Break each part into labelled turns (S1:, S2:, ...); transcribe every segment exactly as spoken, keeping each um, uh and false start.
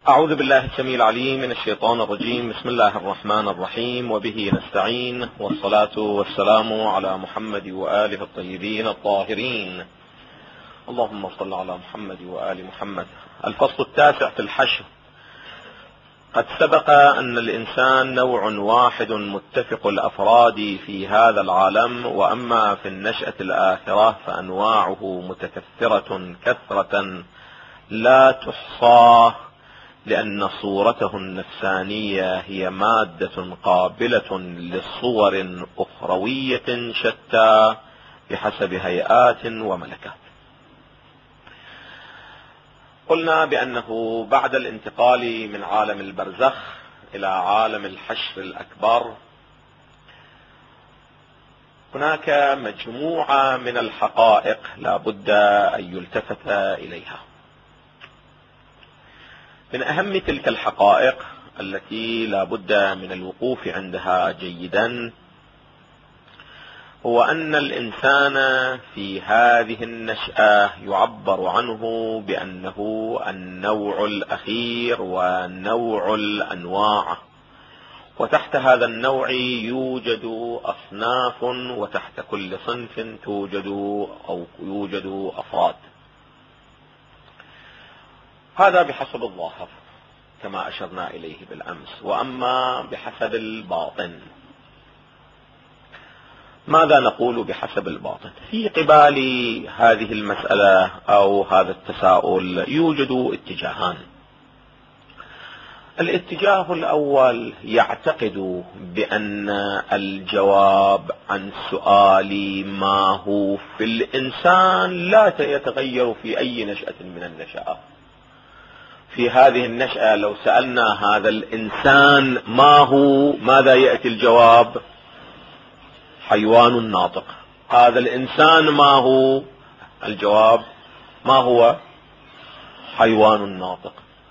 S1: أعوذ بالله السميع العليم من الشيطان الرجيم. بسم الله الرحمن الرحيم، وبه نستعين، والصلاة والسلام على محمد وآله الطيبين الطاهرين. اللهم صل على محمد وآل محمد. الفصل التاسع في الحشر. قد سبق أن الإنسان نوع واحد متفق الأفراد في هذا العالم، وأما في النشأة الآخرة فأنواعه متكثرة كثرة لا تحصى، لأن صورته النفسانية هي مادة قابلة لصور أخروية شتى بحسب هيئات وملكات. قلنا بأنه بعد الانتقال من عالم البرزخ إلى عالم الحشر الأكبر هناك مجموعة من الحقائق لا بد أن يلتفت إليها. من أهم تلك الحقائق التي لا بد من الوقوف عندها جيدا هو أن الإنسان في هذه النشأة يعبر عنه بأنه النوع الأخير ونوع الأنواع، وتحت هذا النوع يوجد أصناف، وتحت كل صنف توجد أو يوجد أفراد. هذا بحسب الظاهر كما أشرنا إليه بالأمس. وأما بحسب الباطن، ماذا نقول بحسب الباطن؟ في قبال هذه المسألة أو هذا التساؤل يوجد اتجاهان. الاتجاه الأول يعتقد بأن الجواب عن سؤال ما هو في الإنسان لا يتغير في أي نشأة من النشآت. في هذه النشأة لو سألنا هذا الإنسان ما هو، ماذا يأتي الجواب؟ حيوان ناطق. هذا الإنسان ما هو؟ الجواب ما هو؟ حيوان ناطق.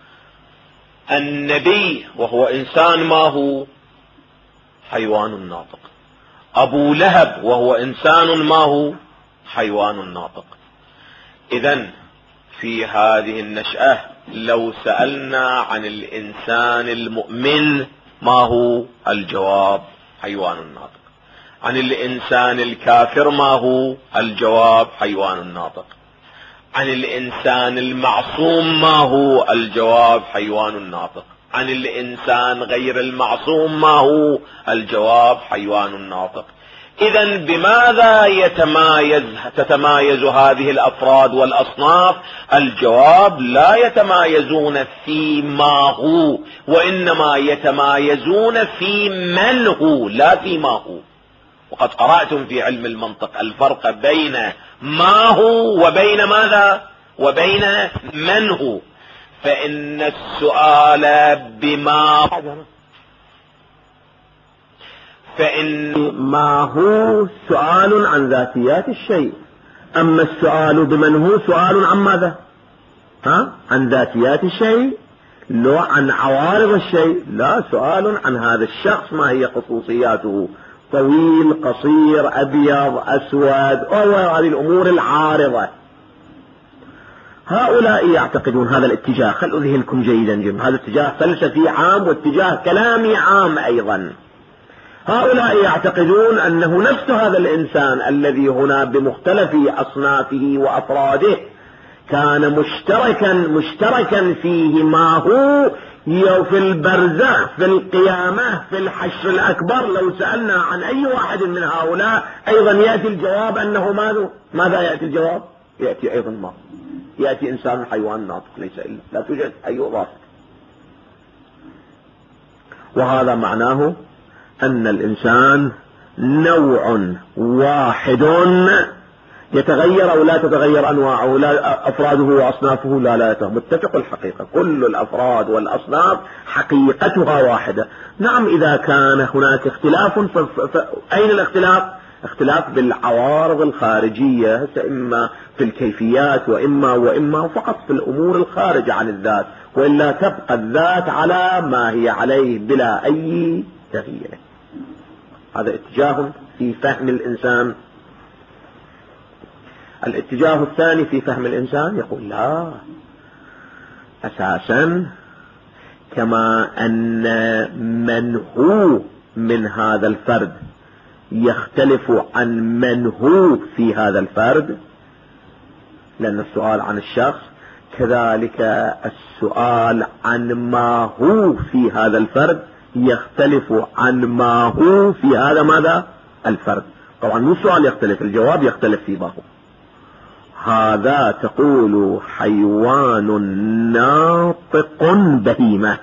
S1: النبي وهو إنسان ما هو؟ حيوان ناطق. أبو لهب وهو إنسان ما هو؟ حيوان ناطق. إذن في هذه النشأة لو سألنا عن الإنسان المؤمن ما هو؟ الجواب حيوان ناطق. عن الإنسان الكافر ما هو؟ الجواب حيوان ناطق. عن الإنسان المعصوم ما هو؟ الجواب حيوان ناطق. عن الإنسان غير المعصوم ما هو؟ الجواب حيوان ناطق. إذن بماذا يتمايز تتمايز هذه الأفراد والأصناف؟ الجواب لا يتمايزون في ما هو، وإنما يتمايزون في من هو لا في ما هو. وقد قرأتم في علم المنطق الفرق بين ما هو وبين ماذا؟ وبين من هو. فإن السؤال بما فإن
S2: ما هو سؤال عن ذاتيات الشيء، أما السؤال بمن هو سؤال عن ماذا؟ ها؟ عن ذاتيات الشيء، لا عن عوارض الشيء. لا، سؤال عن هذا الشخص ما هي خصوصياته، طويل قصير أبيض أسود، أو هذه الأمور العارضة. هؤلاء يعتقدون هذا الاتجاه. خلوا ذهنكم جيدا جدا، هذا اتجاه فلسفي عام واتجاه كلامي عام أيضا. هؤلاء يعتقدون أنه نفس هذا الإنسان الذي هنا بمختلف أصنافه وأفراده كان مشتركا مشتركا فيه ما هو في البرزخ، في القيامة، في الحشر الأكبر. لو سألنا عن أي واحد من هؤلاء أيضا يأتي الجواب أنه ماذا؟ ماذا يأتي الجواب؟ يأتي أيضا ما يأتي إنسان حيوان ناطق، ليس إلا، لا توجد أي إضافة. وهذا معناه أن الإنسان نوع واحد يتغير أو لا تتغير أنواعه، لا أفراده وأصنافه لا لا يتغير. متفق الحقيقة، كل الأفراد والأصناف حقيقتها واحدة. نعم، إذا كان هناك اختلاف فأين الاختلاف؟ اختلاف بالعوارض الخارجية، إما في الكيفيات وإما وإما فقط في الأمور الخارجة عن الذات، وإلا تبقى الذات على ما هي عليه بلا أي تغيير. هذا اتجاه في فهم الإنسان. الاتجاه الثاني في فهم الإنسان يقول لا، أساسا كما أن من هو من هذا الفرد يختلف عن من هو في هذا الفرد، لأن السؤال عن الشخص، كذلك السؤال عن ما هو في هذا الفرد يختلف عن ما هو في هذا ماذا الفرد. طبعا مو السؤال يختلف، الجواب يختلف في بعضه. هذا تقول حيوان ناطق بهيمة،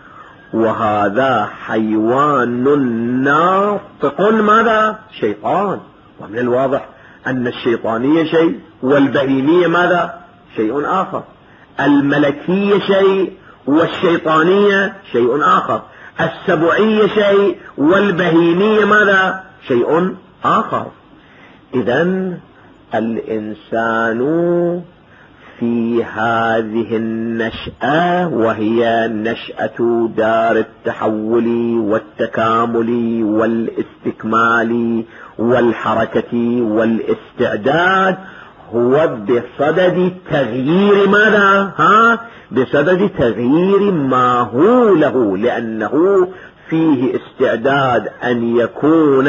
S2: وهذا حيوان ناطق ماذا شيطان. ومن الواضح أن الشيطانية شيء والبهيمية ماذا شيء آخر، الملكية شيء والشيطانية شيء آخر، السبعية شيء والبهيمية ماذا شيء آخر. إذن الإنسان في هذه النشأة، وهي نشأة دار التحول والتكامل والاستكمال والحركة والاستعداد، هو بصدد تغيير ماذا ها بصدد تغيير ما هو له، لأنه فيه استعداد أن يكون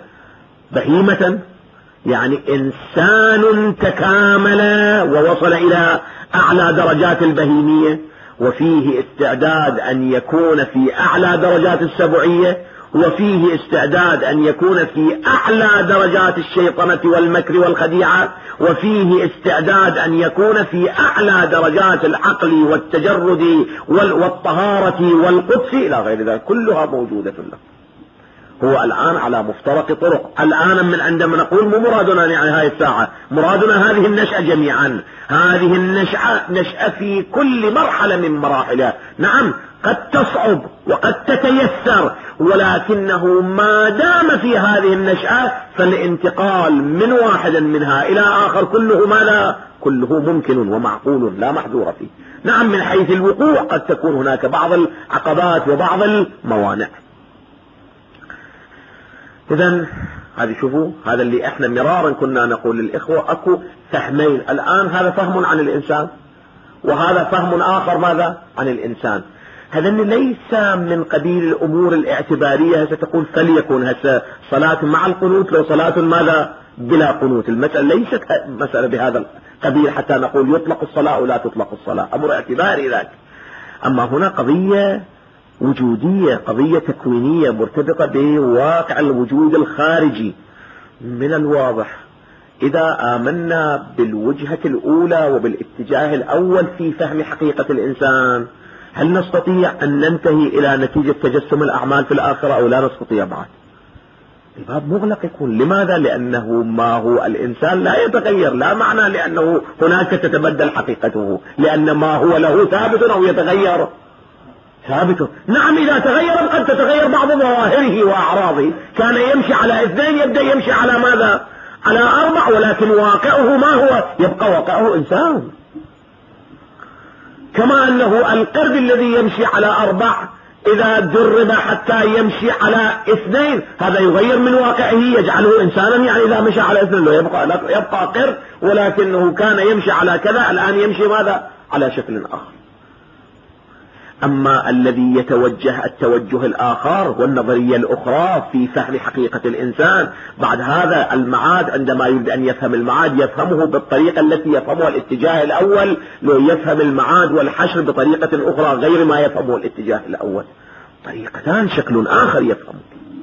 S2: بهيمة، يعني إنسان تكامل ووصل إلى أعلى درجات البهيمية، وفيه استعداد أن يكون في أعلى درجات السبعية، وفيه استعداد أن يكون في أعلى درجات الشيطنة والمكر والخديعة، وفيه استعداد أن يكون في أعلى درجات العقل والتجرد والطهارة والقدس إلى غير ذلك، كلها موجودة له. هو الآن على مفترق طرق. الآن من عندما نقول مو مرادنا يعني هذه الساعة، مرادنا هذه النشأة جميعا، هذه النشأة نشأة في كل مرحلة من مراحلها. نعم قد تصعب وقد تتيسر، ولكنه ما دام في هذه النشأة فالانتقال من واحد منها إلى آخر كله ماذا كله ممكن ومعقول لا محذور فيه. نعم من حيث الوقوع قد تكون هناك بعض العقبات وبعض الموانع. إذن هذه شوفوا، هذا اللي احنا مرارا كنا نقول للإخوة، أكو فهمين الآن، هذا فهم عن الإنسان وهذا فهم آخر ماذا عن الإنسان. هذا ليس من قبيل الأمور الاعتبارية، هسه تقول فليكن هسه صلاة مع القنوت لو صلاة ماذا بلا قنوت. المسألة ليست مسألة بهذا القبيل حتى نقول يطلق الصلاة ولا تطلق الصلاة، أمر اعتباري ذاك. أما هنا قضية وجودية، قضية تكوينية مرتبطة بواقع الوجود الخارجي. من الواضح إذا آمنا بالوجهة الأولى وبالاتجاه الأول في فهم حقيقة الإنسان، هل نستطيع أن ننتهي إلى نتيجة تجسم الأعمال في الآخرة أو لا نستطيع بعد؟ الباب مغلق يكون. لماذا؟ لأنه ما هو الإنسان لا يتغير، لا معنى لأنه هناك تتبدل حقيقته، لأن ما هو له ثابت أو يتغير ثابت. نعم إذا تغير قد تتغير بعض ظواهره وأعراضه، كان يمشي على اثنين يبدأ يمشي على ماذا على أربع، ولكن واقعه ما هو يبقى واقعه إنسان. كما أنه القرد الذي يمشي على أربع إذا درب حتى يمشي على اثنين هذا يغير من واقعه يجعله إنسانا، يعني إذا مشى على اثنين لا يبقى, يبقى قرد، ولكنه كان يمشي على كذا الآن يمشي ماذا على شكل آخر. أما الذي يتوجه التوجه الآخر والنظرية الأخرى في فهم حقيقة الإنسان، بعد هذا المعاد عندما يريد أن يفهم المعاد يفهمه بالطريقة التي يفهمها الاتجاه الأول، لو يفهم المعاد والحشر بطريقة أخرى غير ما يفهمه الاتجاه الأول، طريقتان شكل آخر يفهمه.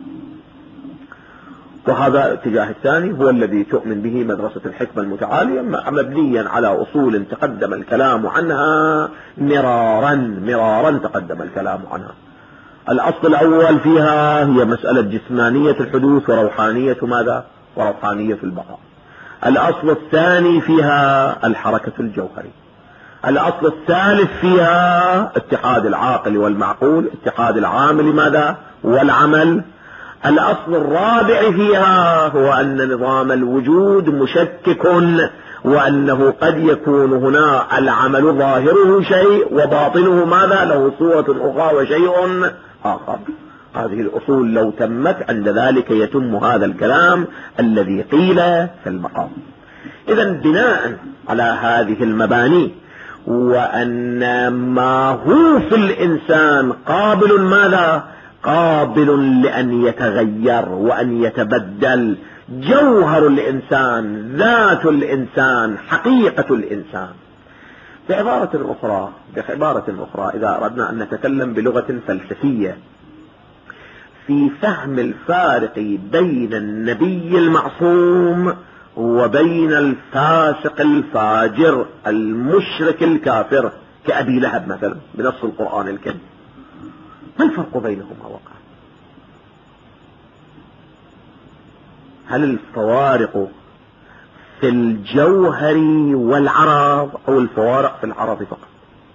S2: وهذا الاتجاه الثاني هو الذي تؤمن به مدرسة الحكمة المتعالية، مبنيا على أصول تقدم الكلام عنها مرارا مرارا تقدم الكلام عنها. الأصل الأول فيها هي مسألة جسمانية الحدوث وروحانية ماذا وروحانية البقاء. الأصل الثاني فيها الحركة الجوهرية. الأصل الثالث فيها اتحاد العاقل والمعقول، اتحاد العامل ماذا والعمل. الأصل الرابع فيها هو أن نظام الوجود مشكك، وأنه قد يكون هنا العمل ظاهره شيء وباطنه ماذا له صورة أخرى وشيء آخر. هذه الأصول لو تمت عند ذلك يتم هذا الكلام الذي قيل في المقام. إذن بناء على هذه المباني وأن ما هو في الإنسان قابل ماذا؟ قابل لأن يتغير وأن يتبدل. جوهر الإنسان، ذات الإنسان، حقيقة الإنسان. بعبارة أخرى بعبارة أخرى إذا أردنا أن نتكلم بلغة فلسفية في فهم الفارق بين النبي المعصوم وبين الفاسق الفاجر المشرك الكافر كأبي لهب مثلا بنص القرآن الكريم، ما الفرق بينهما وقع؟ هل الفوارق في الجوهر والعرض أو الفوارق في العرض فقط؟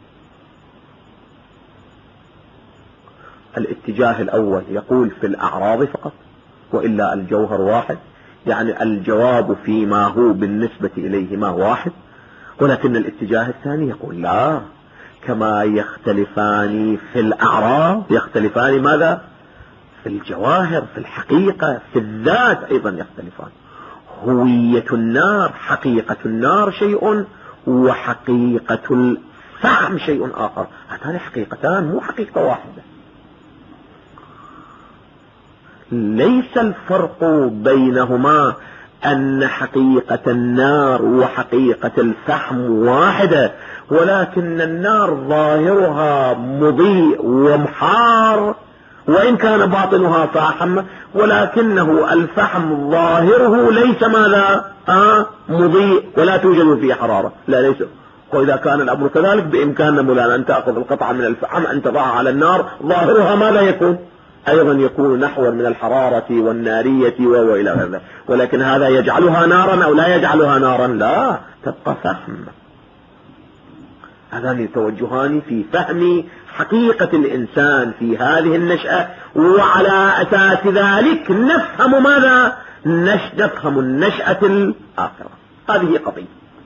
S2: الاتجاه الأول يقول في الأعراض فقط وإلا الجوهر واحد، يعني الجواب فيما هو بالنسبة إليهما واحد. ولكن الاتجاه الثاني يقول لا، كما يختلفان في الأعراض يختلفان ماذا؟ في الجواهر، في الحقيقة، في الذات أيضا يختلفان. هوية النار، حقيقة النار شيء وحقيقة الفهم شيء آخر. هاتان حقيقتان مو حقيقة واحدة. ليس الفرق بينهما أن حقيقة النار وحقيقة الفحم واحدة، ولكن النار ظاهرها مضيء ومحار وإن كان باطنها فاحم، ولكنه الفحم ظاهره ليس ماذا؟ آه مضيء ولا توجد فيه حرارة. لا ليس. وإذا كان الأمر كذلك بإمكاننا مولانا أن تأخذ القطعة من الفحم أن تضعها على النار، ظاهرها ماذا يكون؟ أيضا يكون نحوا من الحرارة والنارية وإلى هذا. ولكن هذا يجعلها نارا أو لا يجعلها نارا؟ لا، تبقى فحم. هذان توجهان في فهم حقيقة الإنسان في هذه النشأة، وعلى أساس ذلك نفهم ماذا؟ نفهم النشأة الآخرة. هذه قضية.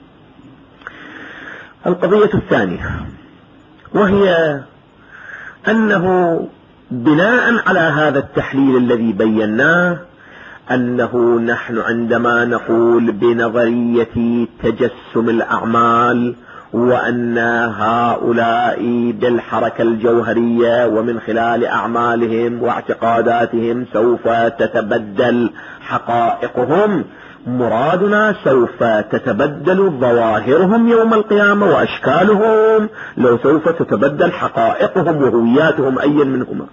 S2: القضية الثانية وهي أنه بناء على هذا التحليل الذي بيناه، أنه نحن عندما نقول بنظرية تجسم الأعمال وأن هؤلاء بالحركة الجوهرية ومن خلال أعمالهم واعتقاداتهم سوف تتبدل حقائقهم، مرادنا سوف تتبدل ظواهرهم يوم القيامة وأشكالهم، لو سوف تتبدل حقائقهم وهوياتهم أي منهما.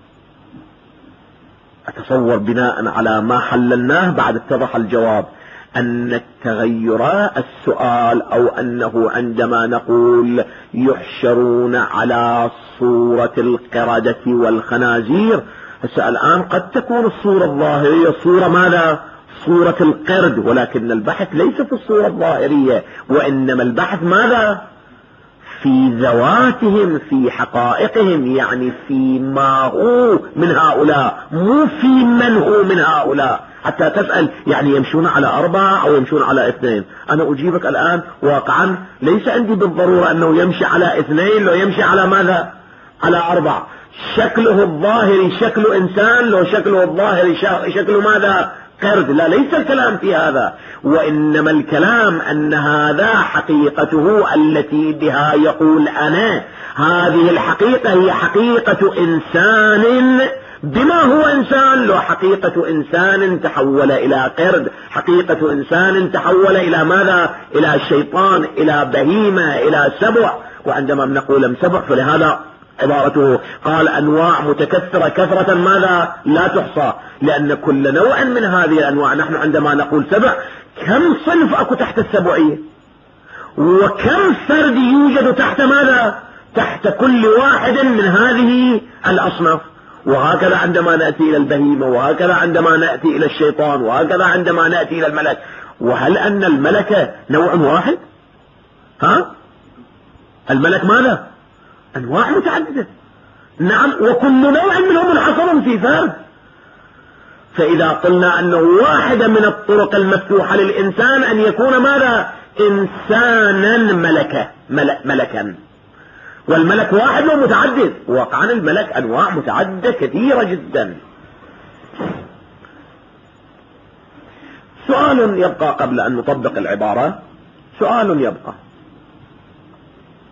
S2: أتصور بناء على ما حللناه بعد اتضح الجواب أن التغير السؤال أو أنه عندما نقول يحشرون على صورة القردة والخنازير، الآن قد تكون الصورة الظاهرية صورة ماذا؟ صورة القرد، ولكن البحث ليس في الصورة الظاهرية، وإنما البحث ماذا؟ في ذواتهم، في حقائقهم، يعني في ما هو من هؤلاء، مو في من هو من هؤلاء. حتى تسأل يعني يمشون على أربعة أو يمشون على اثنين، أنا أجيبك الآن واقعا ليس عندي بالضرورة أنه يمشي على اثنين، لو يمشي على ماذا؟ على أربعة. شكله الظاهري شكل إنسان، لو شكله الظاهري شكل ماذا؟ قرد. لا، ليس الكلام في هذا، وإنما الكلام أن هذا حقيقته التي بها يقول أنا. هذه الحقيقة هي حقيقة إنسان بما هو إنسان، لو حقيقة إنسان تحول إلى قرد، حقيقة إنسان تحول إلى ماذا؟ إلى شيطان، إلى بهيمة، إلى سبع. وعندما نقول سبع فلهذا عبارته قال أنواع متكثرة كثرة ماذا؟ لا تحصى، لأن كل نوع من هذه الأنواع، نحن عندما نقول سبع كم صنف أكو تحت السبعية، وكم فرد يوجد تحت ماذا؟ تحت كل واحد من هذه الأصناف. وهكذا عندما نأتي إلى البهيمة، وهكذا عندما نأتي إلى الشيطان، وهكذا عندما نأتي إلى الملك. وهل أن الملك نوع واحد؟ ها؟ الملك ماذا؟ أنواع متعددة. نعم، وكل نوع منهم منحصر في فرد. فإذا قلنا أنه واحدة من الطرق المفتوحة للإنسان أن يكون ماذا؟ إنسانا ملكا ملكا، والملك واحد ومتعدد، وقعا الملك أنواع متعددة كثيرة جدا. سؤال يبقى قبل أن نطبق العبارة، سؤال يبقى: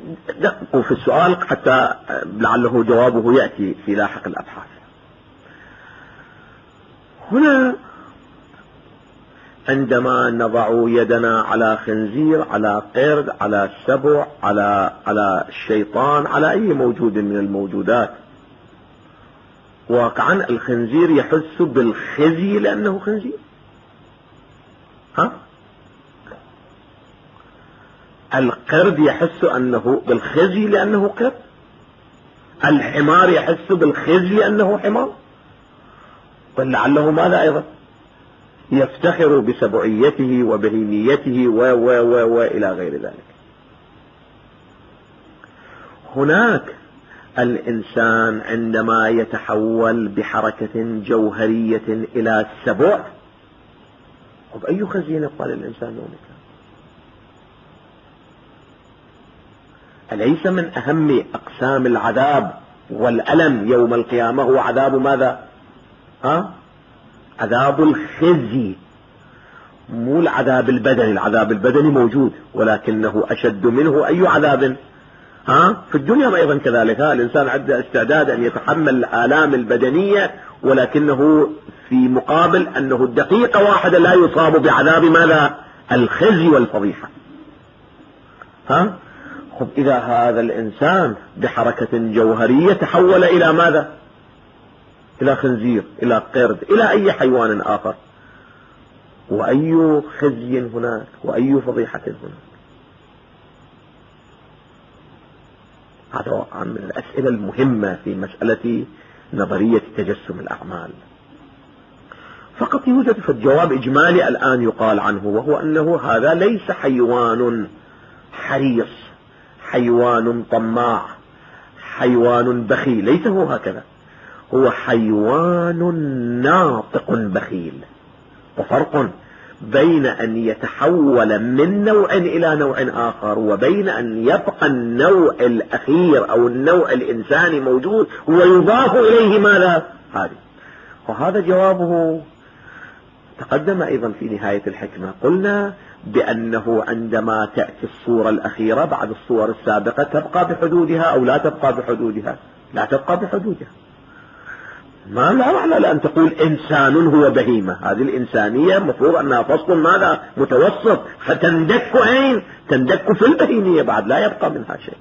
S2: دقوا في السؤال حتى لعله جوابه يأتي في لاحق الأبحاث. هنا عندما نضع يدنا على خنزير، على قرد، على سبع، على على الشيطان، على أي موجود من الموجودات، واقعا الخنزير يحس بالخزي لأنه خنزير. ها؟ القرد يحس أنه بالخزي لأنه قرد. الحمار يحس بالخزي لأنه حمار. بل لعله ماذا أيضا يفتخر بسبعيته وبهيميته و و و وإلى غير ذلك. هناك الإنسان عندما يتحول بحركة جوهرية إلى السبع، وبأي خزي يبقى للإنسان يومك؟ أليس من أهم أقسام العذاب والألم يوم القيامة هو عذاب ماذا؟ ها؟ عذاب الخزي، مو العذاب البدني. العذاب البدني موجود ولكنه أشد منه أي عذاب؟ ها؟ في الدنيا أيضا كذلك. ها؟ الإنسان عنده استعداد أن يتحمل الآلام البدنية، ولكنه في مقابل أنه الدقيقة واحدة لا يصاب بعذاب ماذا؟ الخزي والفضيحة. ها؟ خب إذا هذا الإنسان بحركة جوهرية تحول إلى ماذا؟ إلى خنزير، إلى قرد، إلى أي حيوان آخر، وأي خزي هناك وأي فضيحة هناك. هذا من الأسئلة المهمة في مسألة نظرية تجسم الأعمال. فقط يوجد في الجواب إجمالي الآن يقال عنه، وهو أنه هذا ليس حيوان حريص، حيوان طماع، حيوان بخيل، ليس هو هكذا. هو حيوان ناطق بخيل. وفرق بين أن يتحول من نوع إلى نوع آخر، وبين أن يبقى النوع الأخير أو النوع الإنساني موجود ويضاف إليه ماذا؟ هذه. وهذا جوابه تقدم أيضا في نهاية الحكمة. قلنا بأنه عندما تأتي الصورة الأخيرة بعد الصور السابقة تبقى بحدودها أو لا تبقى بحدودها؟ لا تبقى بحدودها. ما لا معنى لأن تقول إنسان هو بهيمة. هذه الإنسانية مفروض أنها فصل ماذا؟ متوسط، فتندك أين؟ تندك في البهيمية بعد، لا يبقى منها شيء.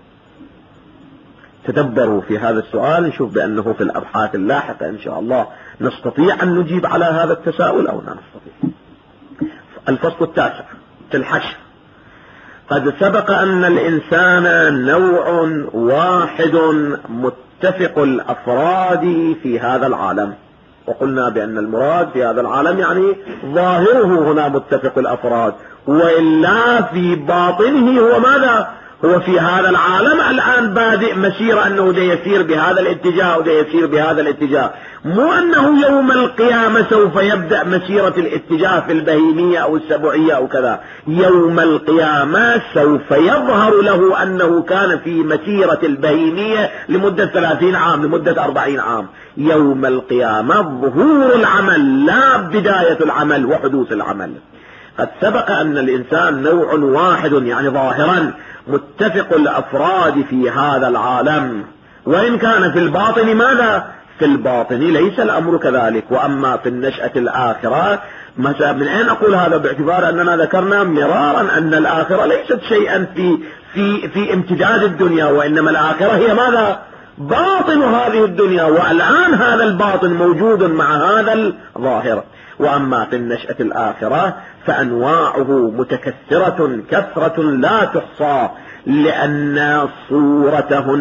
S2: تدبروا في هذا السؤال، نشوف بأنه في الأبحاث اللاحقة إن شاء الله نستطيع أن نجيب على هذا التساؤل أو لا نستطيع. الفصل التاسع في الحشر. قد سبق أن الإنسان نوع واحد متفق الأفراد في هذا العالم، وقلنا بأن المراد في هذا العالم يعني ظاهره هنا متفق الأفراد، وإلا في باطنه هو ماذا؟ هو في هذا العالم الآن بادئ مسيرة أنه ده يسير بهذا الاتجاه وده يسير بهذا الاتجاه، مو أنه يوم القيامة سوف يبدأ مسيرة الاتجاه في البهيمية أو السبعية أو كذا. يوم القيامة سوف يظهر له أنه كان في مسيرة البهيمية لمدة ثلاثين عام، لمدة أربعين عام. يوم القيامة ظهور العمل لا بداية العمل وحدوث العمل. قد سبق أن الإنسان نوع واحد يعني ظاهرا متفق الأفراد في هذا العالم، وإن كان في الباطن ماذا؟ في الباطن ليس الأمر كذلك. وأما في النشأة الآخرة، مثلا من أين أقول هذا؟ باعتبار أننا ذكرنا مرارا أن الآخرة ليست شيئا في في في امتداد الدنيا، وإنما الآخرة هي ماذا؟ باطن هذه الدنيا، والآن هذا الباطن موجود مع هذا الظاهر. وأما في النشأة الآخرة فأنواعه متكثرة كثرة لا تحصى، لأن صورته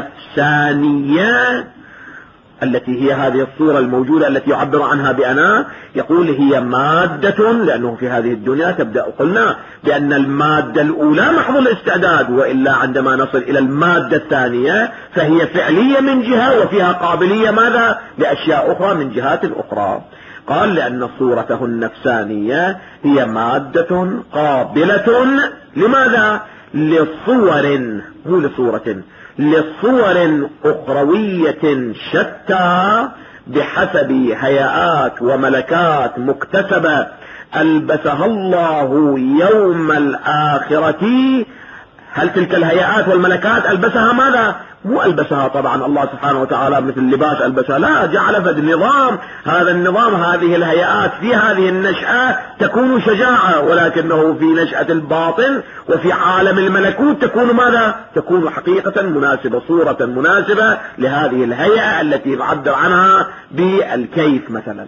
S2: النفسانية التي هي هذه الصورة الموجودة التي يعبر عنها بأنا، يقول هي مادة، لأنه في هذه الدنيا تبدأ، قلنا بأن المادة الأولى محض الاستعداد، وإلا عندما نصل إلى المادة الثانية فهي فعلية من جهة وفيها قابلية ماذا؟ لأشياء أخرى من جهات أخرى. قال لأن صورته النفسانية هي مادة قابلة لماذا؟ لصور، مو لصورة، لصور أخروية شتى بحسب هيئات وملكات مكتسبة ألبسها الله يوم الآخرة هل تلك الهيئات والملكات ألبسها ماذا؟ مو ألبسها طبعا الله سبحانه وتعالى مثل اللباس ألبسها، لا، جعل فد نظام. هذا النظام، هذه الهيئات في هذه النشأة تكون شجاعة، ولكنه في نشأة الباطن وفي عالم الملكوت تكون ماذا؟ تكون حقيقة مناسبة، صورة مناسبة لهذه الهيئة التي نعبر عنها بالكيف مثلا.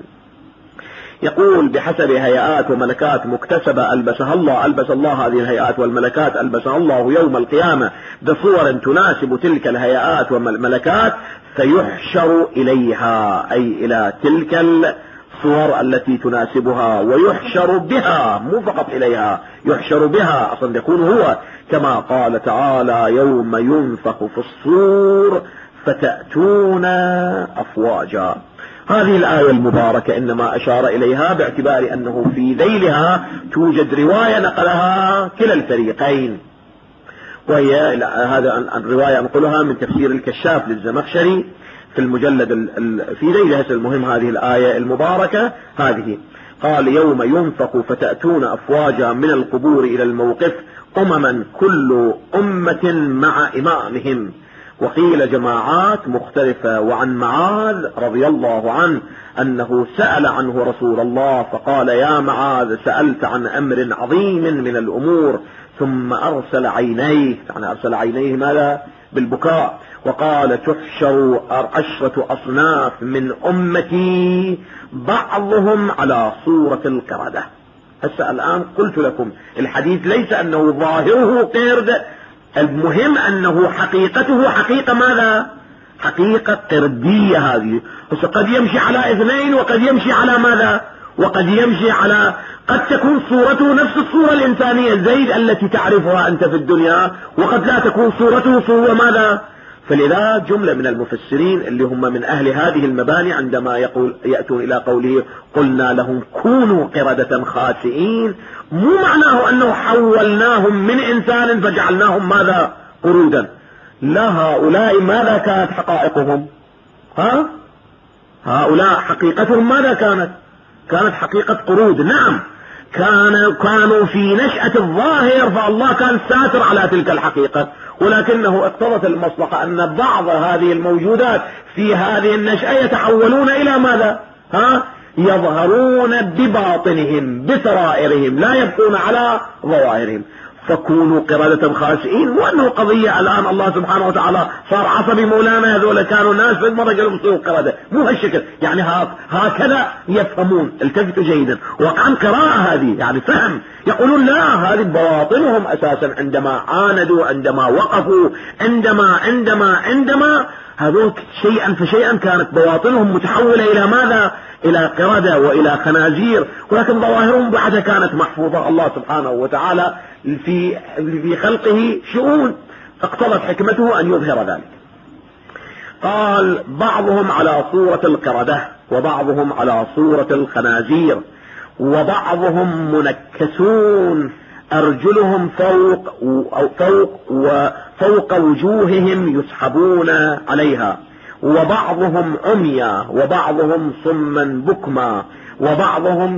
S2: يقول بحسب هيئات وملكات مكتسبة ألبسها الله، ألبس الله هذه الهيئات والملكات، ألبسها الله يوم القيامة بصور تناسب تلك الهيئات والملكات، فيحشر إليها، أي إلى تلك الصور التي تناسبها، ويحشر بها، مو فقط إليها، يحشر بها، أصلا يكون هو، كما قال تعالى يوم ينفخ في الصور فتأتون أفواجا. هذه الآية المباركة إنما أشار إليها باعتبار أنه في ذيلها توجد رواية نقلها كلا الفريقين، وهي هذا الرواية أنقلها من تفسير الكشاف للزمخشري في المجلد في ذيلها. المهم هذه الآية المباركة هذه، قال يوم ينفخ فتأتون أفواجا من القبور إلى الموقف أمما كل أمة مع إمامهم. وقيل جماعات مختلفة. وعن معاذ رضي الله عنه أنه سأل عنه رسول الله فقال يا معاذ سألت عن أمر عظيم من الأمور، ثم أرسل عينيه، يعني أرسل عينيه ماذا؟ بالبكاء، وقال تحشر عشرة أصناف من أمتي بعضهم على صورة القردة. هسه الآن قلت لكم الحديث ليس أنه ظاهره قرد، المهم أنه حقيقته حقيقة ماذا؟ حقيقة قردية. هذه قد يمشي على اثنين وقد يمشي على ماذا؟ وقد يمشي على، قد تكون صورته نفس الصورة الإنسانية زيد التي تعرفها أنت في الدنيا، وقد لا تكون صورته صورة ماذا؟ فلذا جملة من المفسرين اللي هم من أهل هذه المباني عندما يقول يأتون إلى قوله قلنا لهم كونوا قردة خاسئين، مو معناه أنه حولناهم من إنسان فجعلناهم ماذا؟ قرودا. لا، هؤلاء ماذا كانت حقائقهم؟ ها؟ هؤلاء حقيقتهم ماذا كانت؟ كانت حقيقة قرود. نعم، كانوا كانوا في نشأة الظاهر، فالله كان ساتر على تلك الحقيقة، ولكنه اقتضت المصلحة أن بعض هذه الموجودات في هذه النشأة يتحولون إلى ماذا؟ ها؟ يظهرون بباطنهم بسرائرهم، لا يبقون على ظواهرهم. فكونوا قردة خاسئين، وأنه قضية الآن الله سبحانه وتعالى صار عصبي مولانا هذول كانوا ناس في المرة قالوا بصيروا قردة، مو هالشكل يعني، هكذا يفهمون. التفتوا جيدا، وعن قراءة هذه يعني فهم، يقولون لا، هذه بواطنهم أساسا عندما عاندوا، عندما وقفوا، عندما عندما عندما هذول شيئا فشيئا كانت بواطنهم متحولة إلى ماذا؟ إلى قردة وإلى خنازير، ولكن ظواهرهم بعدها كانت محفوظة. الله سبحانه وتعالى في في خلقه شؤون اقتضت حكمته أن يظهر ذلك. قال بعضهم على صورة القردة، وبعضهم على صورة الخنازير، وبعضهم منكسون أرجلهم فوق أو فوق وفوق وجوههم يسحبون عليها، وبعضهم عميا، وبعضهم صما بكما، وبعضهم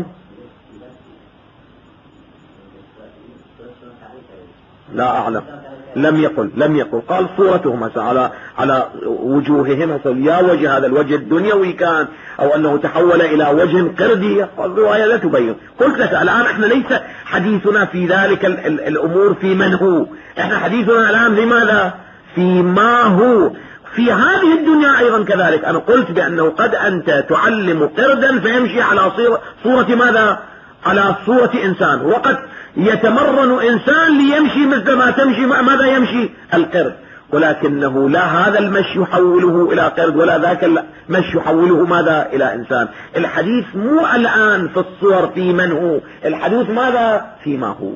S2: لا أعلم، لم يقل لم يقل قال صورتهم على على وجوههم، يا وجه هذا الوجه الدنيوي كان، أو أنه تحول إلى وجه قردي، الرواية لا تبين. قلت لك الآن احنا ليس حديثنا في ذلك الأمور في من هو، احنا حديثنا الآن لماذا؟ في ما هو في هذه الدنيا أيضا كذلك. أنا قلت بأنه قد أنت تعلم قردا فيمشي على صورة ماذا؟ على صورة إنسان، وقد يتمرن إنسان ليمشي مثل ما تمشي ماذا يمشي القرد، ولكنه لا هذا المشي يحوله إلى قرد ولا ذاك المشي يحوله ماذا؟ إلى إنسان. الحديث مو الآن في الصور في من هو، الحديث ماذا؟ فيما هو.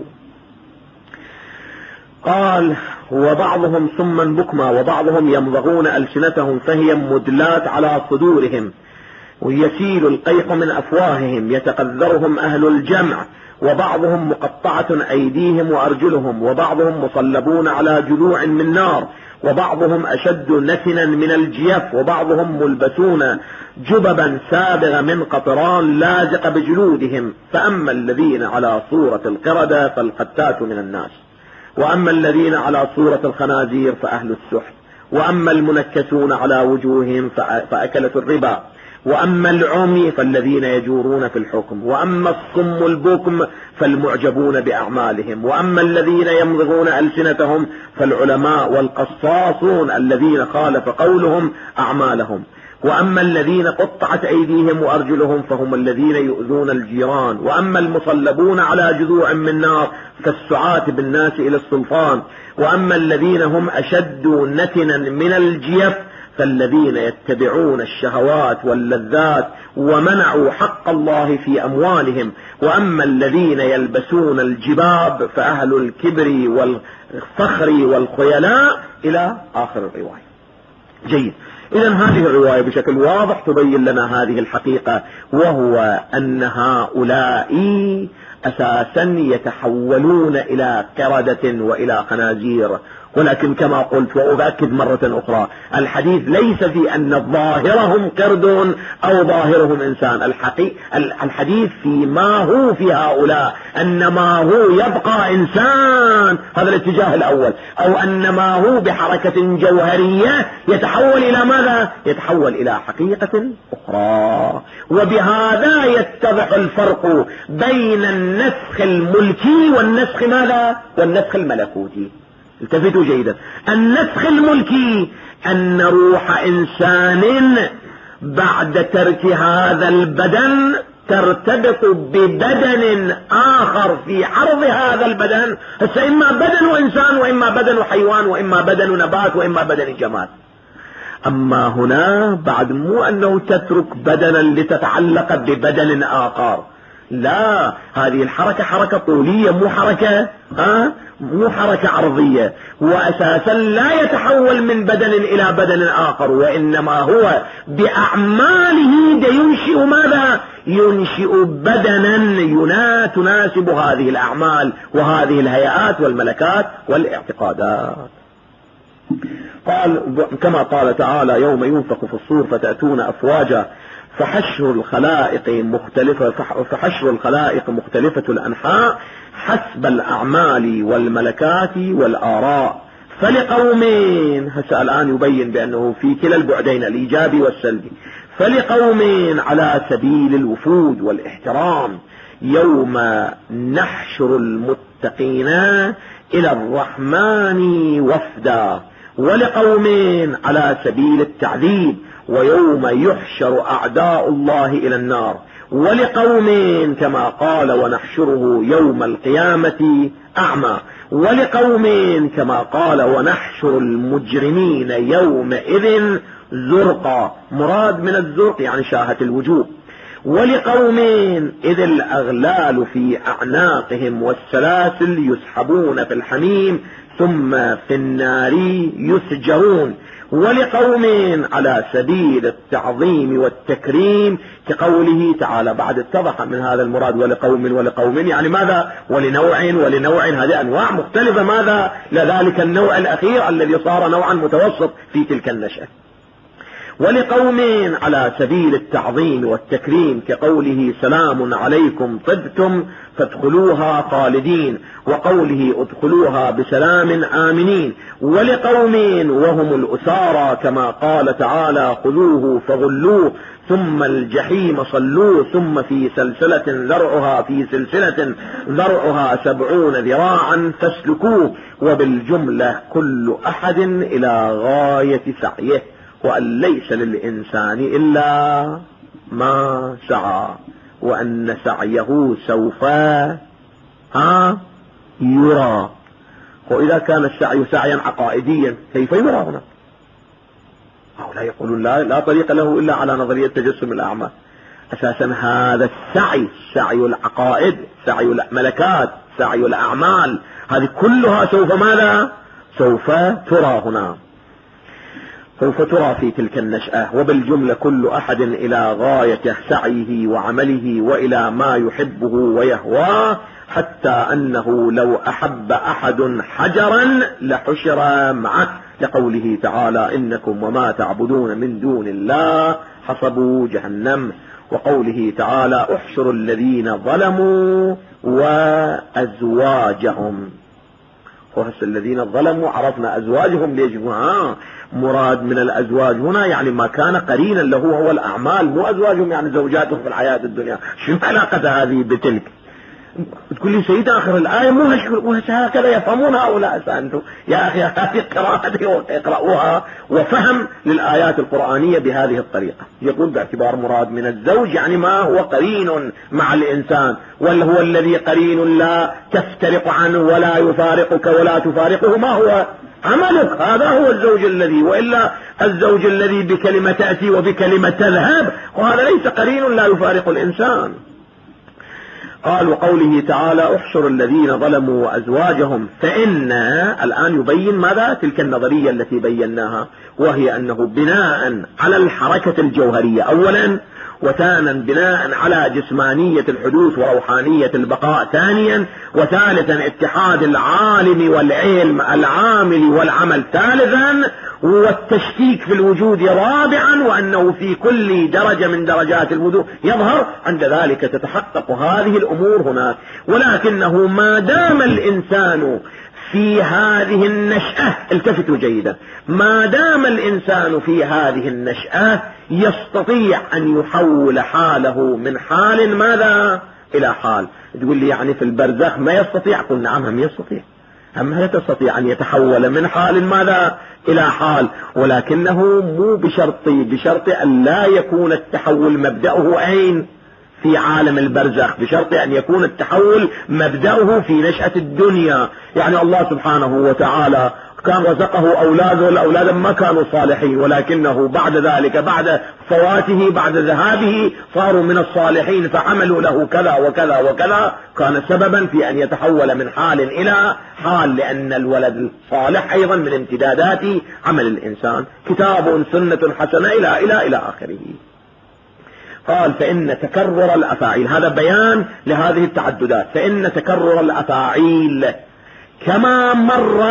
S2: قال وبعضهم صما بكما، وبعضهم يمضغون ألسنتهم فهي مدلات على صدورهم، ويسيل القيح من أفواههم يتقذرهم أهل الجمع، وبعضهم مقطعة أيديهم وأرجلهم، وبعضهم مصلبون على جذوع من نار، وبعضهم أشد نتنا من الجيف، وبعضهم ملبسون جببا سابغ من قطران لازق بجلودهم، فأما الذين على صورة القردة فالقتات من الناس. وأما الذين على صورة الخنازير فأهل السحت، وأما المنكسون على وجوههم فأكلة الربا، وأما العمي فالذين يجورون في الحكم، وأما الصم البكم فالمعجبون بأعمالهم، وأما الذين يمضغون ألسنتهم فالعلماء والقصاصون الذين خالف قولهم أعمالهم، وأما الذين قطعت أيديهم وأرجلهم فهم الذين يؤذون الجيران، وأما المصلبون على جذوع من نار كالسعاة بالناس إلى السلطان، وأما الذين هم أشد نتنا من الجيف فالذين يتبعون الشهوات واللذات ومنعوا حق الله في أموالهم، وأما الذين يلبسون الجباب فأهل الكبر والفخر والخيلاء إلى آخر الرواية. جيد. إذن هذه الرواية بشكل واضح تبين لنا هذه الحقيقة، وهو أن هؤلاء أساسا يتحولون إلى قردة وإلى خنازير. ولكن كما قلت وأؤكد مرة أخرى، الحديث ليس في أن ظاهرهم قرد أو ظاهرهم إنسان، الحديث في ما هو في هؤلاء، أن ما هو يبقى إنسان، هذا الاتجاه الأول، أو أن ما هو بحركة جوهرية يتحول إلى ماذا؟ يتحول إلى حقيقة أخرى. وبهذا يتضح الفرق بين النسخ الملكي والنسخ ماذا؟ والنسخ الملكوتي. التفتوا جيدا. النسخ الملكي أن روح إنسان بعد ترك هذا البدن ترتبط ببدن آخر في عرض هذا البدن، هسه إما بدن إنسان وإما بدن حيوان وإما بدن نبات وإما بدن جماد. أما هنا بعد مو أنه تترك بدنا لتتعلق ببدن آخر، لا، هذه الحركة حركة طولية، مو حركة ها مو حركة عرضية، وأساسا لا يتحول من بدن إلى بدن آخر، وإنما هو بأعماله دا ينشئ ماذا؟ ينشئ بدنا تناسب هذه الأعمال وهذه الهيئات والملكات والاعتقادات. قال كما قال تعالى: يوم ينفخ في الصور فتأتون أفواجا فحشر الخلائق مختلفة فحشر الخلائق مختلفة الأنحاء حسب الأعمال والملكات والآراء فلقومين. هسه الآن يبين بأنه في كلا البعدين الإيجابي والسلبي. فلقومين على سبيل الوفود والاحترام يوم نحشر المتقين إلى الرحمن وفدا، ولقومين على سبيل التعذيب ويوم يحشر أعداء الله إلى النار، ولقومين كما قال: ونحشره يوم القيامة أعمى، ولقومين كما قال: ونحشر المجرمين يومئذ زرقا، مراد من الزرق يعني شاهة الوجوه، ولقومين إذ الأغلال في أعناقهم والسلاسل يسحبون في الحميم ثم في النار يسجرون، ولقومين على سبيل التعظيم والتكريم كقوله تعالى. بعد اتضح من هذا المراد ولقوم ولقوم يعني ماذا؟ ولنوع ولنوع، هذه أنواع مختلفة، ماذا؟ لذلك النوع الأخير الذي صار نوعا متوسط في تلك النشأة. ولقومين على سبيل التعظيم والتكريم كقوله: سلام عليكم طبتم فادخلوها خالدين، وقوله: ادخلوها بسلام آمنين. ولقومين وهم الأسارى كما قال تعالى: خذوه فغلوه ثم الجحيم صلوه ثم في سلسلة ذرعها في سلسلة ذرعها سبعون ذراعا فاسلكوه. وبالجملة كل أحد إلى غاية سعيه، وأن ليس للإنسان إلا ما سعى، وأن سعيه سوف ها يرى. وإذا كان السعي سعيا عقائديا كيف يرى هنا؟ هؤلاء يقولون لا, لا طريق له إلا على نظرية تجسم الأعمال. أساسا هذا السعي، سعي العقائد، سعي الملكات، سعي الأعمال، هذه كلها سوف ماذا؟ سوف ترى هنا، سوف ترى في تلك النشأة. وبالجملة كل أحد إلى غاية سعيه وعمله وإلى ما يحبه ويهواه، حتى أنه لو أحب أحد حجرا لحشر معه، لقوله تعالى: إنكم وما تعبدون من دون الله حصبوا جهنم. وقوله تعالى: احشروا الذين ظلموا وأزواجهم. وهس الذين ظلموا عرفنا أزواجهم ليجوا ها مراد من الأزواج هنا يعني ما كان قرينا له هو الأعمال، مو أزواجهم يعني زوجاتهم في الحياة الدنيا. شو علاقة هذه بتلك؟ تقول لي سيد آخر الآية مو هكذا يفهمون هؤلاء. أنتم يا أخي هذه قراءة يقرأوها وفهم للآيات القرآنية بهذه الطريقة. يقول باعتبار مراد من الزوج يعني ما هو قرين مع الإنسان، ولا هو الذي قرين لا تفترق عنه ولا يفارقك ولا تفارقه، ما هو عملك، هذا هو الزوج الذي، وإلا الزوج الذي بكلمة تأتي وبكلمة تذهب، وهذا ليس قرين لا يفارق الإنسان. قال وقوله تعالى احشر الذين ظلموا وأزواجهم، فإن الآن يبين ماذا؟ تلك النظرية التي بيناها، وهي أنه بناء على الحركة الجوهرية أولا، وثانا بناء على جسمانية الحدوث وروحانية البقاء ثانيا، وثالثا اتحاد العالم والعلم العامل والعمل ثالثا، والتشكيك في الوجود رابعا، وأنه في كل درجة من درجات الوجود يظهر. عند ذلك تتحقق هذه الأمور هناك. ولكنه ما دام الإنسان في هذه النشأة، التفتوا جيدا، ما دام الإنسان في هذه النشأة يستطيع أن يحول حاله من حال ماذا إلى حال. تقول لي يعني في البرزخ ما يستطيع؟ قل نعم هم يستطيع، هم لا تستطيع أن يتحول من حال ماذا إلى حال، ولكنه مو بشرط بشرط أن لا يكون التحول مبدأه أين؟ في عالم البرزخ، بشرط أن يكون التحول مبدأه في نشأة الدنيا. يعني الله سبحانه وتعالى كان رزقه أولاده، الأولاد ما كانوا صالحين، ولكنه بعد ذلك بعد فواته بعد ذهابه صاروا من الصالحين، فعملوا له كذا وكذا وكذا، كان سببا في أن يتحول من حال إلى حال، لأن الولد الصالح أيضا من امتدادات عمل الإنسان، كتاب سنة حسنة إلى إلى إلى آخره. قال فإن تكرر الأفاعيل، هذا بيان لهذه التعددات، فإن تكرر الأفاعيل كما مر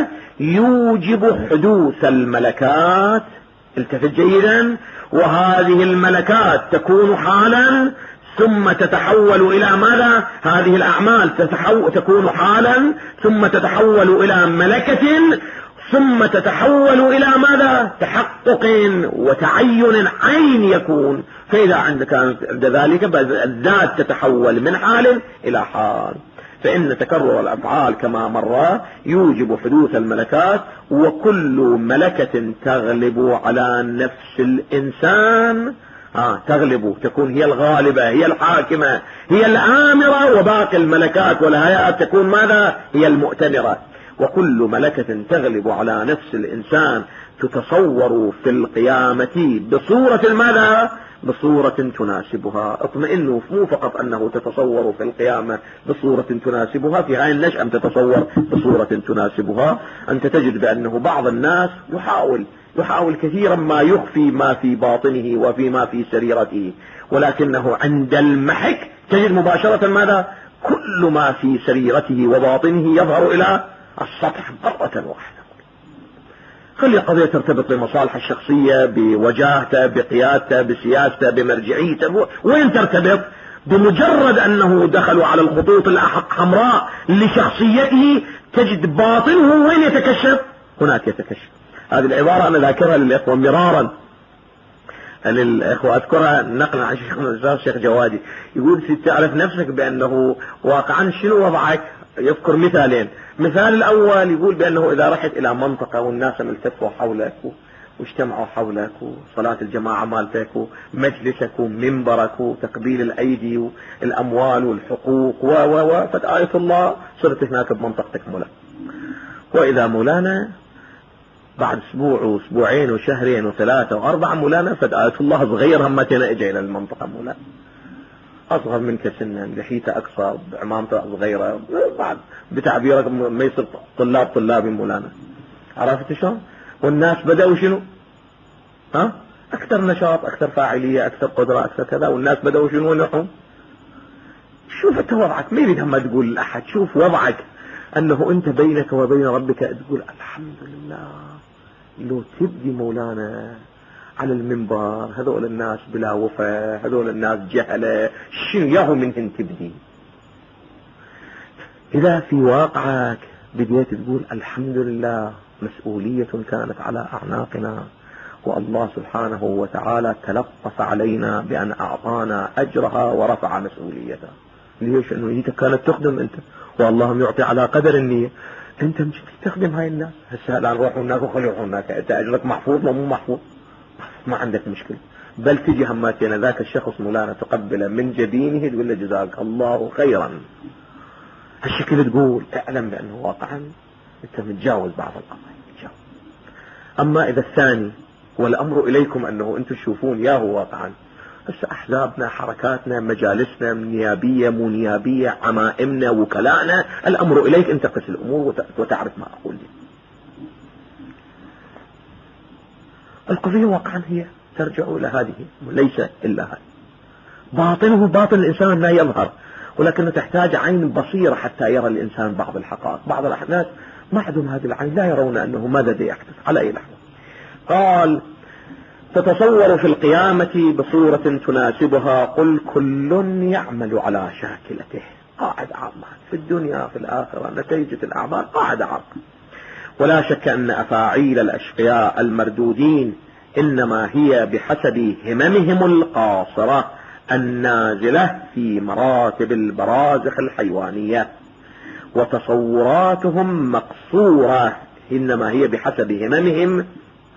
S2: يوجب حدوث الملكات. التفت جيدا، وهذه الملكات تكون حالا ثم تتحول إلى ماذا؟ هذه الأعمال تتحول تكون حالا ثم تتحول إلى ملكة ثم تتحول إلى ماذا؟ تحقق وتعين عين يكون. فإذا عندك عند ذلك الذات تتحول من حال إلى حال. فإن تكرر الأفعال كما مر يوجب حدوث الملكات، وكل ملكة تغلب على نفس الإنسان آه تغلب، تكون هي الغالبة، هي الحاكمة، هي الآمرة، وباقي الملكات والهيئات تكون ماذا؟ هي المؤتمرة. وكل ملكة تغلب على نفس الإنسان تتصور في القيامة بصورة ماذا؟ بصورة تناسبها. اطمئنوا، مو فقط أنه تتصور في القيامة بصورة تناسبها، في هاي النشأة تتصور بصورة تناسبها. أنت تجد بأنه بعض الناس يحاول يحاول كثيرا ما يخفي ما في باطنه وفي ما في سريرته، ولكنه عند المحك تجد مباشرة ماذا؟ كل ما في سريرته وباطنه يظهر إلى السطح مرة واحدة. خلي القضية ترتبط بمصالح الشخصية، بوجاهته، بقيادته، بسياسته، بمرجعيته. وين ترتبط؟ بمجرد أنه دخلوا على الخطوط الحمراء لشخصيته تجد باطنه وين يتكشف؟ هناك يتكشف. هذه العبارة أنا ذاكرها للإخوة مرارا، للإخوة أذكرها نقلا عن الشيخ جوادي، يقول تعرف نفسك بأنه واقعا شنو وضعك؟ يذكر مثالين. مثال الأول يقول بأنه إذا رحت إلى منطقة والناس التفوا حولك واجتمعوا حولك، وصلاة الجماعة مالتك ومجلسك ومنبرك وتقبيل الأيدي والأموال والحقوق و و و فآية الله، صرت هناك بمنطقتك مولانا. وإذا مولانا بعد أسبوع وأسبوعين وشهرين وثلاثة وأربعة مولانا فآية الله صغير همتين إجا إلى المنطقة مولانا، أصغر منك سنا، لحيته أقصر، عمامته صغيرة، بعد بتعبيرك ما يصير طلاب طلابي مولانا. عرفت شلون؟ والناس بدأوا شنو؟ ها؟ أكثر نشاط، أكثر فاعلية، أكثر قدرة، أكثر كذا، والناس بدأوا شنو نحن؟ شوف أنت وضعك، ما يريد هم تقول لأحد، شوف وضعك أنه أنت بينك وبين ربك تقول الحمد لله. لو تبدي مولانا على المنبر هذول الناس بلا وفاء، هذول الناس جهلة، شنو ياهو منهن تبدي؟ إذا في واقعك بديت تقول الحمد لله مسؤولية كانت على أعناقنا، والله سبحانه وتعالى تلطف علينا بأن أعطانا أجرها ورفع مسؤوليتها. ليش؟ أنه نيتك كانت تخدم أنت، والله يعطي على قدر النية. أنت مش تستخدم هاي الناس، هسه الآن روحوا هناك وخلوا يروحوا هناك، أنت أجرك محفوظ ومو محفوظ ما عندك مشكلة. بل تجي هماتنا ذاك الشخص مولانا تقبله من جبينه تقول له جزاك الله خيرا. هالشكل تقول اعلم بأنه واقعا أنت متجاوز بعض الأمر. أما إذا الثاني والأمر إليكم أنه أنتم تشوفون يا هو واقعا، بس أحزابنا حركاتنا مجالسنا نيابية مو نيابية عمائمنا وكلاءنا، الأمر إليك أنت قس الأمور وتعرف ما أقول لي. القضية واقعا هي ترجع إلى هذه وليس إلا هذه. باطنه باطن الإنسان لا يظهر، ولكنه تحتاج عين بصيرة حتى يرى الإنسان بعض الحقائق. بعض الناس ما عندهم هذه العين، لا يرون أنه ماذا يحدث على أي لحظة. قال تتصور في القيامة بصورة تناسبها، قل كل يعمل على شاكلته. قاعدة عامة في الدنيا في الآخرة، نتيجة الأعمال قاعدة عامة. ولا شك أن أفاعيل الأشقياء المردودين إنما هي بحسب هممهم القاصرة النازلة في مراتب البرازخ الحيوانية، وتصوراتهم مقصورة، إنما هي بحسب هممهم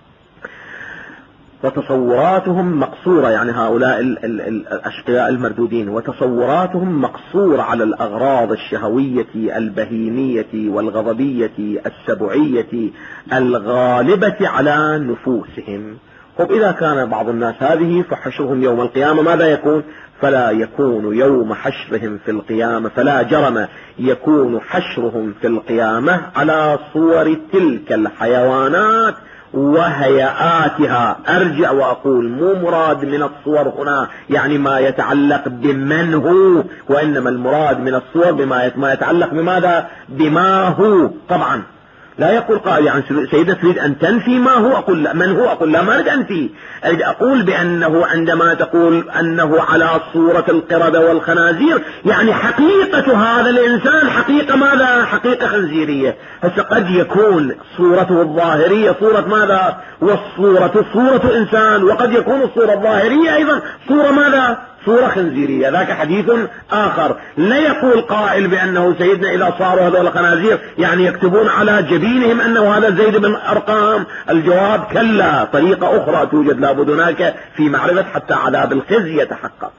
S2: وتصوراتهم مقصورة، يعني هؤلاء الأشقياء المردودين وتصوراتهم مقصورة على الأغراض الشهوية البهيمية والغضبية السبعية الغالبة على نفوسهم. طب إذا كان بعض الناس هذه فحشرهم يوم القيامة ماذا يكون؟ فلا يكون يوم حشرهم في القيامة، فلا جرم يكون حشرهم في القيامة على صور تلك الحيوانات وهيئاتها. أرجع وأقول مو مراد من الصور هنا يعني ما يتعلق بمن هو، وإنما المراد من الصور بما يتعلق بماذا؟ بما هو. طبعا لا يقول قائل يعني سيدة تريد أن تنفي ما هو، أقول لا من هو، أقول لا ما أريد أنفي، أريد أقول بأنه عندما تقول أنه على صورة القردة والخنازير يعني حقيقة هذا الإنسان حقيقة ماذا؟ حقيقة خنزيرية. هسه قد يكون صورته الظاهرية صورة ماذا؟ والصورة صورة إنسان، وقد يكون الصورة الظاهرية أيضا صورة ماذا؟ صورة خنزيرية. ذاك حديث آخر. لا يقول قائل بأنه سيدنا إذا صاروا هذول الخنازير يعني يكتبون على جبينهم أنه هذا زيد بن أرقام. الجواب كلا، طريقة أخرى توجد لابد هناك في معرفة حتى عذاب الخزي يتحقق.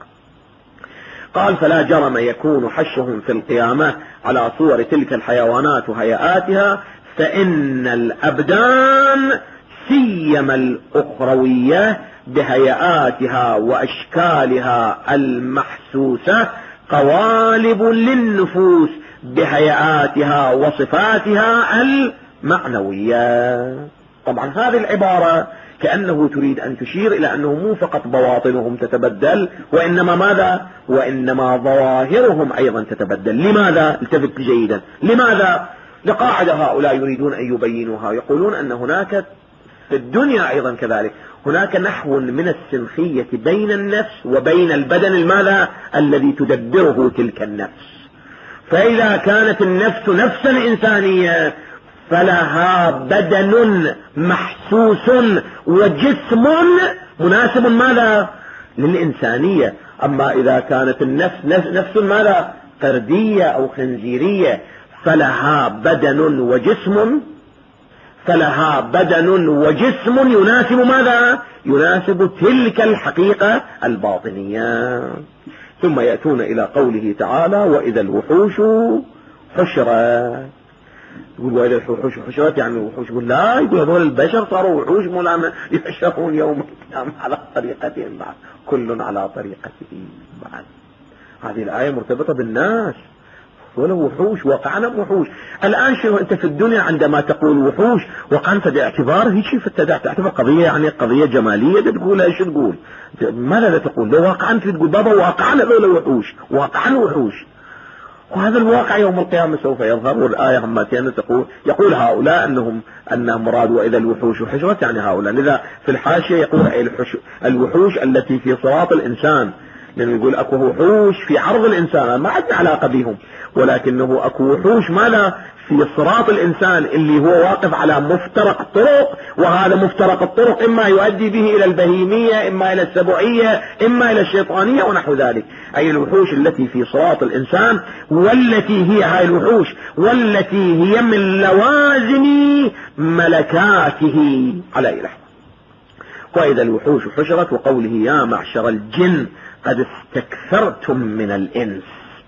S2: قال فلا جرم يكون حشرهم في القيامة على صور تلك الحيوانات وهيئاتها، فإن الأبدان سيما الأخروية بهيئاتها وأشكالها المحسوسة قوالب للنفوس بهيئاتها وصفاتها المعنوية. طبعا هذه العبارة كأنه تريد أن تشير إلى أنه مو فقط بواطنهم تتبدل، وإنما ماذا؟ وإنما ظواهرهم أيضا تتبدل. لماذا؟ التفت جيدا. لماذا؟ لقاعدة هؤلاء يريدون أن يبينوها، يقولون أن هناك في الدنيا أيضا كذلك هناك نحو من السنخية بين النفس وبين البدن الماذا؟ الذي تدبره تلك النفس. فإذا كانت النفس نفسا إنسانية فلها بدن محسوس وجسم مناسب ماذا؟ للإنسانية. أما إذا كانت النفس نفس ماذا؟ قردية أو خنزيرية فلها بدن وجسم فلها بدن وجسم يناسب ماذا؟ يناسب تلك الحقيقة الباطنية. ثم يأتون إلى قوله تعالى وإذا الوحوش حشرت. يقول وإذا الوحوش حشرت يعني الوحوش، يقول لا، يقول هذول البشر صاروا وحوش مولانا يحشرون يوم القيامة على طريقتهم بعد، كل على طريقته بعد. هذه الآية مرتبطة بالناس، ولو وحوش وقعنا وحوش. الآن شنو أنت في الدنيا عندما تقول وحوش وقعنا باعتبار هيك تعتبر قضية يعني قضية جمالية تقولها، ايش تقول؟ ماذا تقول؟ لو واقعا تقول بابا واقعنا ذولا وحوش، واقعا وحوش، وهذا الواقع يوم القيامة سوف يظهر. والآية همتين تقول يقول هؤلاء أنهم أنهم مراد وإذا الوحوش حشرت يعني هؤلاء. لذا في الحاشية يقول الوحوش التي في صراط الإنسان لأنه يقول أكو وحوش في عرض الإنسان ما عندنا علاقة بهم، ولكنه أكو وحوش ماذا في صراط الإنسان اللي هو واقف على مفترق الطرق، وهذا مفترق الطرق إما يؤدي به إلى البهيمية، إما إلى السبعية، إما إلى الشيطانية ونحو ذلك. أي الوحوش التي في صراط الإنسان، والتي هي هاي الوحوش والتي هي من لوازم ملكاته على إله. وإذا الوحوش حشرت، وقوله يا معشر الجن قد استكثرتم من الإنس.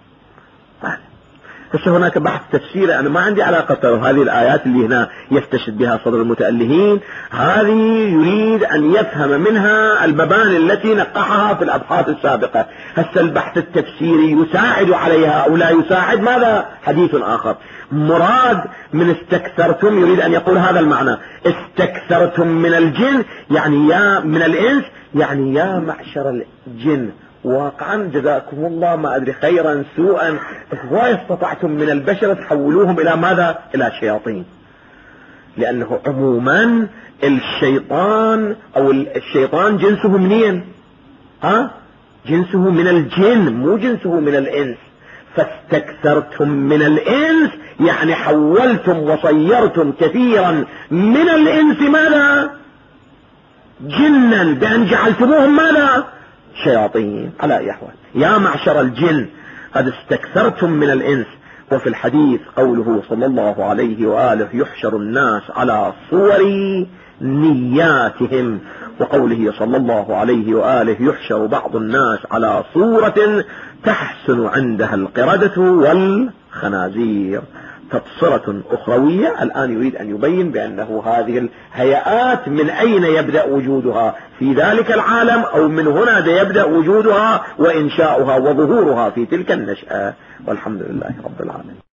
S2: هسه هناك بحث تفسيري، أنا ما عندي علاقة بهذه الآيات اللي هنا يستشهد بها صدر المتألهين، هذه يريد أن يفهم منها المباني التي نقحها في الأبحاث السابقة. هسه البحث التفسيري يساعد عليها أو لا يساعد، ماذا حديث آخر. مراد من استكثرتم يريد أن يقول هذا المعنى، استكثرتم من الجن يعني يا من الإنس يعني يا معشر الجن. واقعا جزاكم الله ما أدري خيرا سوءا، هواي استطعتم من البشر تحولوهم إلى ماذا؟ إلى شياطين. لأنه عموما الشيطان أو الشيطان جنسه منين؟ ها؟ جنسه من الجن، مو جنسه من الإنس. فاستكثرتم من الإنس يعني حولتم وصيرتم كثيرا من الإنس ماذا؟ جنا، بأن جعلتموهم ماذا؟ شياطين على أي أحوال. يا معشر الجن قد استكثرتم من الإنس. وفي الحديث قوله صلى الله عليه وآله يحشر الناس على صور نياتهم، وقوله صلى الله عليه وآله يحشر بعض الناس على صورة تحسن عندها القردة والخنازير. تبصرة أخروية. الآن يريد أن يبين بأنه هذه الهيئات من أين يبدأ وجودها في ذلك العالم، أو من هنا يبدأ وجودها وإنشاؤها وظهورها في تلك النشأة. والحمد لله رب العالمين.